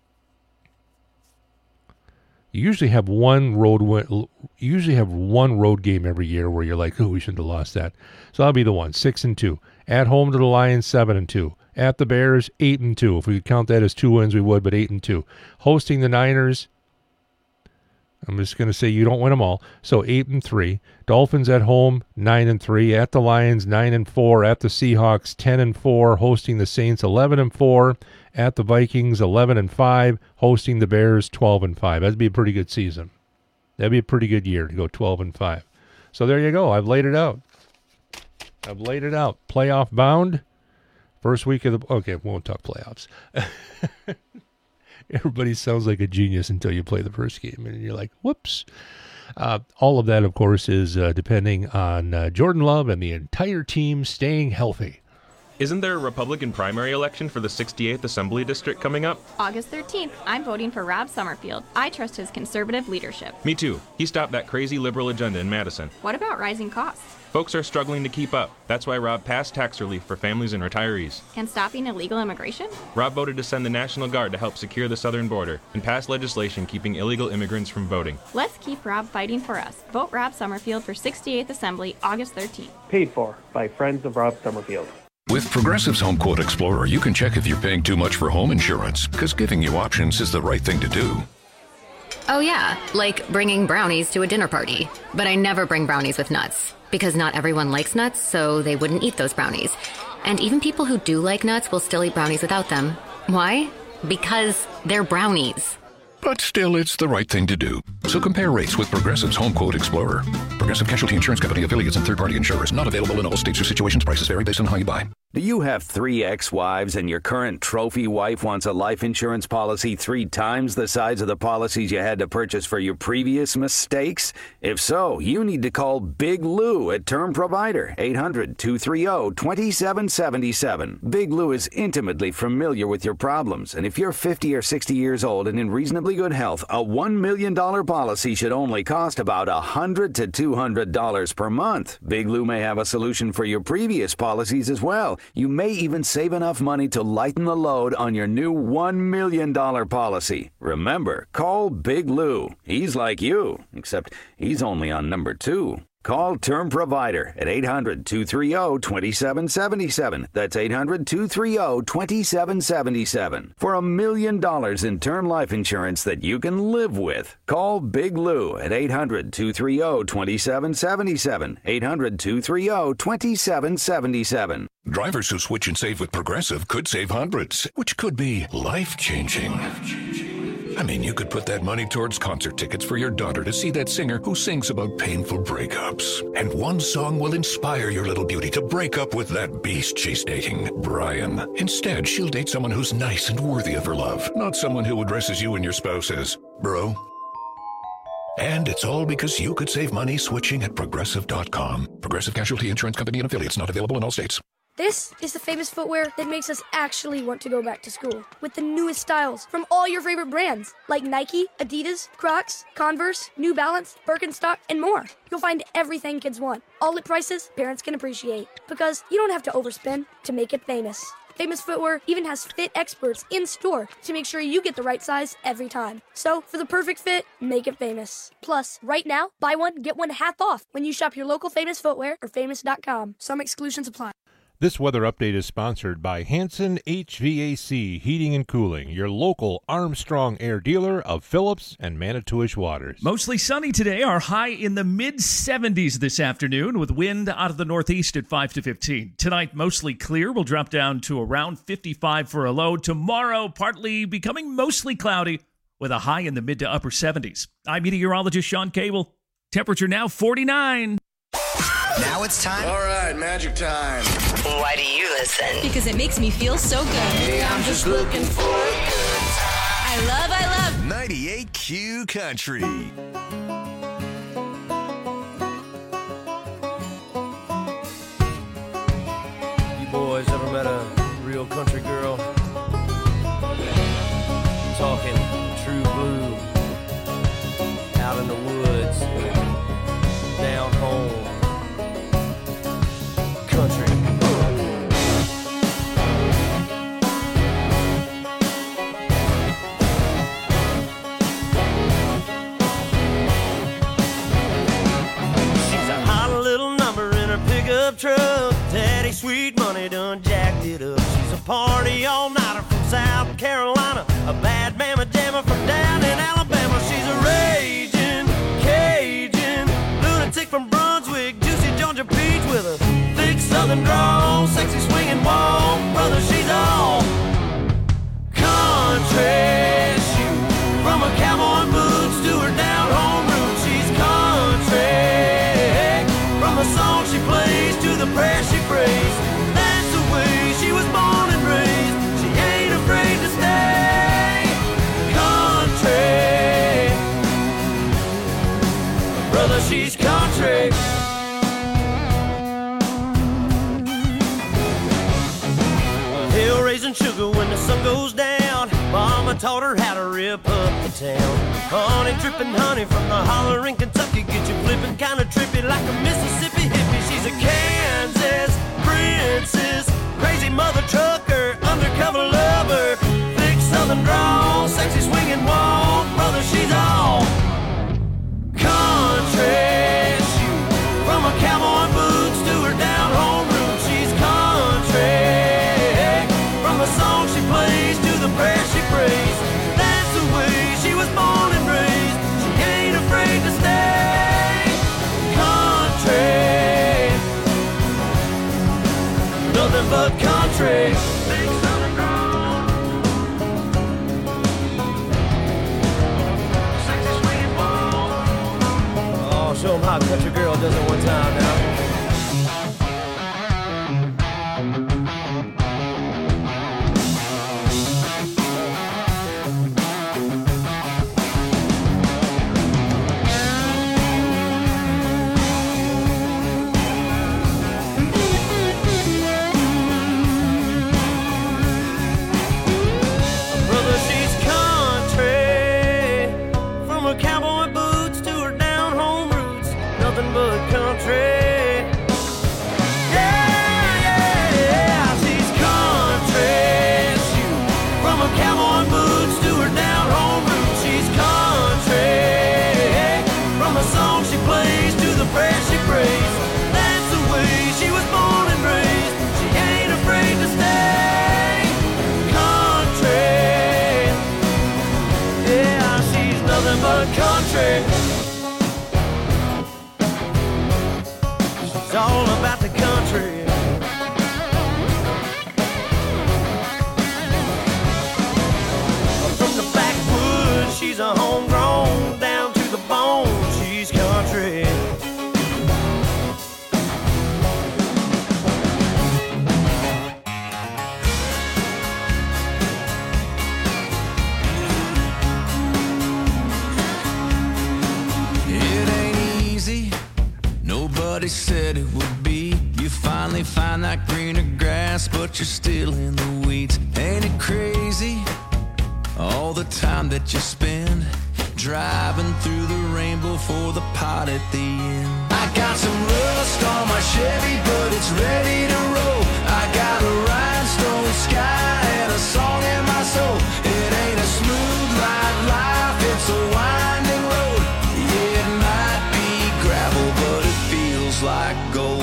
you usually have one road win, you usually have one road game every year where you're like, oh, we shouldn't have lost that. So that'll be the one, six and two. At home to the Lions, seven and two. At the Bears, eight and two. If we could count that as two wins, we would, but eight and two. Hosting the Niners, I'm just going to say you don't win them all. So eight and three. Dolphins at home, nine and three. At the Lions, nine and four. At the Seahawks, ten and four. Hosting the Saints, eleven and four. At the Vikings, eleven and five. Hosting the Bears, twelve and five. That'd be a pretty good season. That'd be a pretty good year to go twelve and five. So there you go. I've laid it out. I've laid it out. Playoff bound. First week of the okay, we won't talk playoffs. Everybody sounds like a genius until you play the first game, and you're like, whoops. Uh, all of that, of course, is uh, depending on uh, Jordan Love and the entire team staying healthy. Isn't there a Republican primary election for the sixty-eighth Assembly District coming up? August thirteenth. I'm voting for Rob Summerfield. I trust his conservative leadership. Me too. He stopped that crazy liberal agenda in Madison. What about rising costs? Folks are struggling to keep up. That's why Rob passed tax relief for families and retirees. And stopping illegal immigration? Rob voted to send the National Guard to help secure the southern border and pass legislation keeping illegal immigrants from voting. Let's keep Rob fighting for us. Vote Rob Summerfield for sixty-eighth Assembly, August thirteenth. Paid for by Friends of Rob Summerfield. With Progressive's Home Quote Explorer, you can check if you're paying too much for home insurance, because giving you options is the right thing to do. Oh yeah, like bringing brownies to a dinner party. But I never bring brownies with nuts, because not everyone likes nuts, so they wouldn't eat those brownies. And even people who do like nuts will still eat brownies without them. Why? Because they're brownies. But still, it's the right thing to do. So compare rates with Progressive's Home Quote Explorer. Progressive Casualty Insurance Company, affiliates, and third-party insurers. Not available in all states or situations. Prices vary based on how you buy. Do you have three ex-wives and your current trophy wife wants a life insurance policy three times the size of the policies you had to purchase for your previous mistakes? If so, you need to call Big Lou at Term Provider, eight hundred, two three zero, two seven seven seven. Big Lou is intimately familiar with your problems, and if you're fifty or sixty years old and in reasonably good health, a one million dollars policy should only cost about one hundred to two hundred dollars per month. Big Lou may have a solution for your previous policies as well. You may even save enough money to lighten the load on your new one million dollars policy. Remember, call Big Lou. He's like you, except he's only on number two. Call Term Provider at eight hundred, two three zero, two seven seven seven. That's eight hundred, two three zero, two seven seven seven. For a million dollars in term life insurance that you can live with. Call Big Lou at eight hundred, two three zero, two seven seven seven. eight hundred, two three zero, two seven seven seven. Drivers who switch and save with Progressive could save hundreds, which could be life-changing. I mean, you could put that money towards concert tickets for your daughter to see that singer who sings about painful breakups. And one song will inspire your little beauty to break up with that beast she's dating, Brian. Instead, she'll date someone who's nice and worthy of her love, not someone who addresses you and your spouse as bro. And it's all because you could save money switching at Progressive dot com. Progressive Casualty Insurance Company and affiliates, not available in all states. This is the famous footwear that makes us actually want to go back to school. With the newest styles from all your favorite brands, like Nike, Adidas, Crocs, Converse, New Balance, Birkenstock, and more. You'll find everything kids want, all at prices parents can appreciate. Because you don't have to overspend to make it famous. Famous Footwear even has fit experts in store to make sure you get the right size every time. So, for the perfect fit, make it famous. Plus, right now, buy one, get one half off when you shop your local Famous Footwear or famous dot com. Some exclusions apply. This weather update is sponsored by Hanson H V A C Heating and Cooling, your local Armstrong Air dealer of Phillips and Manitowish Waters. Mostly sunny today, our high in the mid seventies this afternoon with wind out of the northeast at five to fifteen. Tonight, mostly clear. We'll drop down to around fifty-five for a low. Tomorrow, partly becoming mostly cloudy with a high in the mid to upper seventies. I'm meteorologist Sean Cable. Temperature now forty-nine. Now it's time. All right, magic time. Why do you listen? Because it makes me feel so good. Hey, I'm just looking for a good time. I love, I love. ninety-eight Q Country. You boys ever met a real country girl? Talking true blue. Out in the woods. Down home. Country. She's a hot little number in her pickup truck. Daddy sweet money done jacked it up. She's a party all-nighter from South Carolina, a bad mama jammer from down in Alabama. She's a raging Cajun lunatic from Brunswick, juicy Georgia peach with a southern drawl, sexy swinging walk, brother, she's all country. Shoot, from her cowboy boots to her down home roots, she's country. From the song she plays to the prayer she prays, that's the way she was born and raised. She ain't afraid to stay country. Brother, she's country. Raising sugar when the sun goes down. Mama taught her how to rip up the town. Honey dripping honey from the holler in Kentucky. Get you flipping kinda trippy like a Mississippi hippie. She's a Kansas princess, crazy mother trucker, undercover lover, thick southern drawl, sexy swinging walk, brother, she's all country. Shoot, from her cowboy boots to her down home roots, she's country. The song she plays to the prayer she prays, that's the way she was born and raised. She ain't afraid to stay country. Nothing but country. Oh, show them how a country girl does it one time now. the country. She's all about the country. From the backwoods, she's a homegrown, down to the bone, she's country. Nobody said it would be. You finally find that greener grass, but you're still in the weeds. Ain't it crazy? All the time that you spend driving through the rainbow for the pot at the end. I got some rust on my Chevy, but it's ready to roll. I got a rhinestone sky and a song in my soul. It ain't a smooth ride life, it's a winding road. Yeah, it might be gravel, but it feels like gold.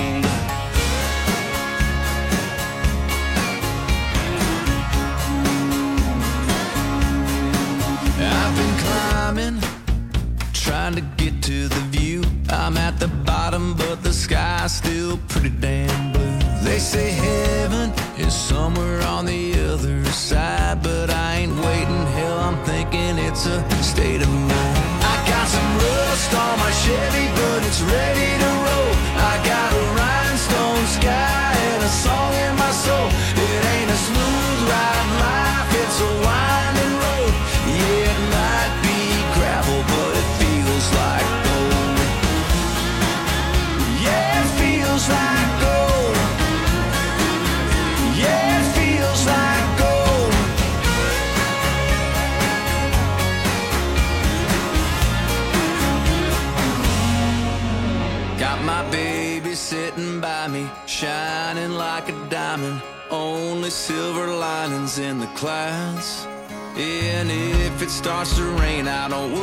I've been climbing, trying to get to the view. I'm at the bottom, but the sky's still pretty damn blue. They say heaven is somewhere on the other side, but I ain't waiting, hell, I'm thinking it's a state of mind. I got some rust on my Chevy, but it's ready to roll. I got a rhinestone sky and a song in my soul. It ain't a smooth ride life, it's a winding road. Yeah, it might be gravel, but it feels like gold. Yeah, it feels like gold. Yeah, it feels like gold. Got my baby sitting by me, shining like a diamond. Only silver linings in the clouds. And if it starts to rain, I don't